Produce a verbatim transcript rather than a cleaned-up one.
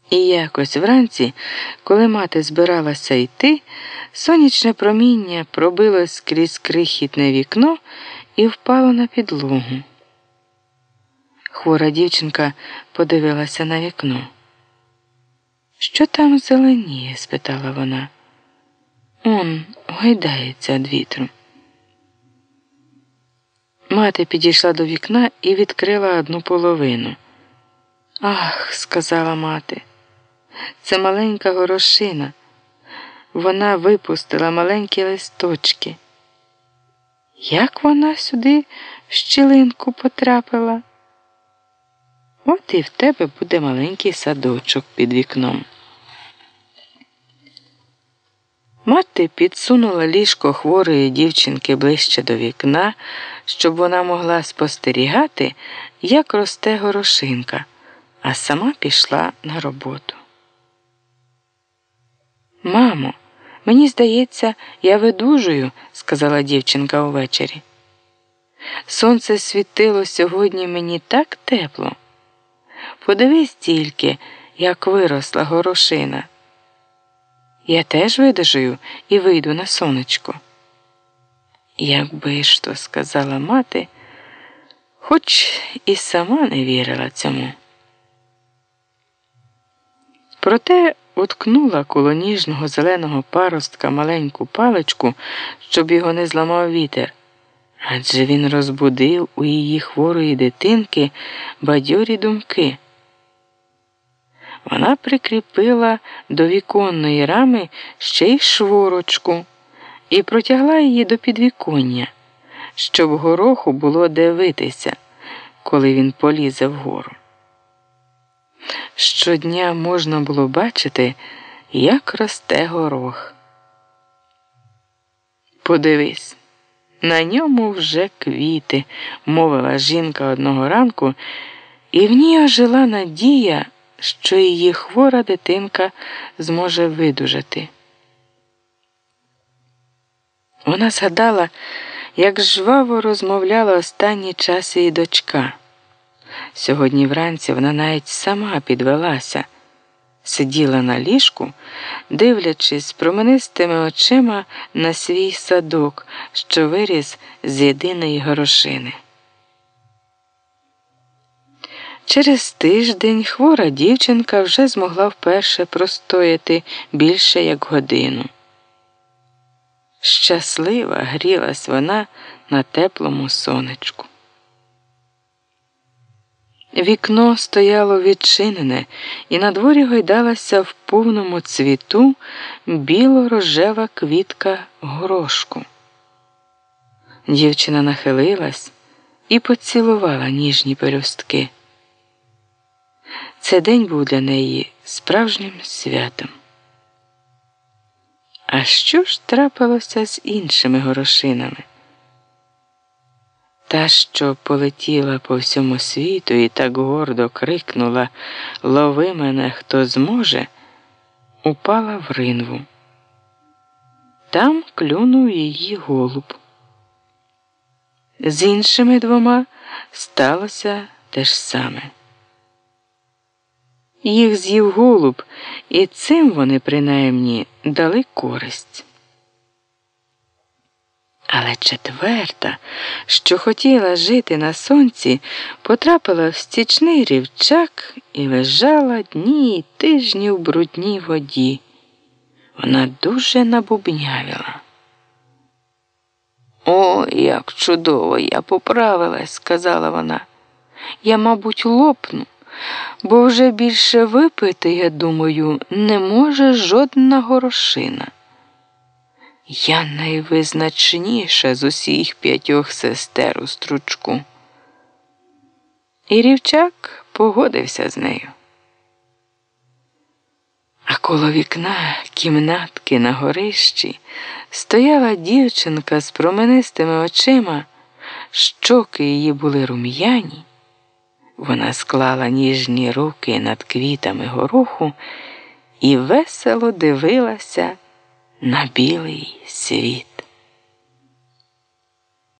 І якось вранці, коли мати збиралася йти, сонячне проміння пробилось крізь крихітне вікно і впало на підлогу. Хвора дівчинка подивилася на вікно. «Що там зеленіє?» – спитала вона. «Он гойдається від вітру». Мати підійшла до вікна і відкрила одну половину. «Ах!» – сказала мати. «Це маленька горошина. Вона випустила маленькі листочки. Як вона сюди в щілинку потрапила? От і в тебе буде маленький садочок під вікном». Мати підсунула ліжко хворої дівчинки ближче до вікна, щоб вона могла спостерігати, як росте горошинка, а сама пішла на роботу. «Мамо, мені здається, я видужую», – сказала дівчинка увечері. «Сонце світило сьогодні мені так тепло. Подивись тільки, як виросла горошина. Я теж видужую і вийду на сонечко». «Якби ж то», – сказала мати, хоч і сама не вірила цьому. Проте уткнула коло ніжного зеленого паростка маленьку паличку, щоб його не зламав вітер, адже він розбудив у її хворої дитинки бадьорі думки. Вона прикріпила до віконної рами ще й шворочку і протягла її до підвіконня, щоб гороху було дивитися, коли він полізе вгору. Щодня можна було бачити, як росте горох. «Подивись, на ньому вже квіти», – мовила жінка одного ранку, і в ній ожила надія, що її хвора дитинка зможе видужати. Вона згадала, як жваво розмовляла останній час її дочка. Сьогодні вранці вона навіть сама підвелася, сиділа на ліжку, дивлячись променистими очима на свій садок, що виріс з єдиної горошини. Через тиждень хвора дівчинка вже змогла вперше простояти більше як годину. Щаслива грілась вона на теплому сонечку. Вікно стояло відчинене, і на дворі гойдалася в повному цвіту біло-рожева квітка горошку. Дівчина нахилилась і поцілувала ніжні пелюстки. Цей день був для неї справжнім святом. А що ж трапилося з іншими горошинами? Та, що полетіла по всьому світу і так гордо крикнула «Лови мене, хто зможе!», упала в ринву. Там клюнув її голуб. З іншими двома сталося те ж саме. Їх з'їв голуб, і цим вони, принаймні, дали користь. Але четверта, що хотіла жити на сонці, потрапила в стічний рівчак і лежала дні й тижні в брудній воді. Вона дуже набубнявіла. «О, як чудово, я поправилась», – сказала вона. «Я, мабуть, лопну, бо вже більше випити, я думаю, не може жодна горошина. Я найвизначніша з усіх п'ятьох сестер у стручку». І рівчак погодився з нею. А коло вікна кімнатки на горищі стояла дівчинка з променистими очима, щоки її були рум'яні. Вона склала ніжні руки над квітами гороху і весело дивилася на білий світ.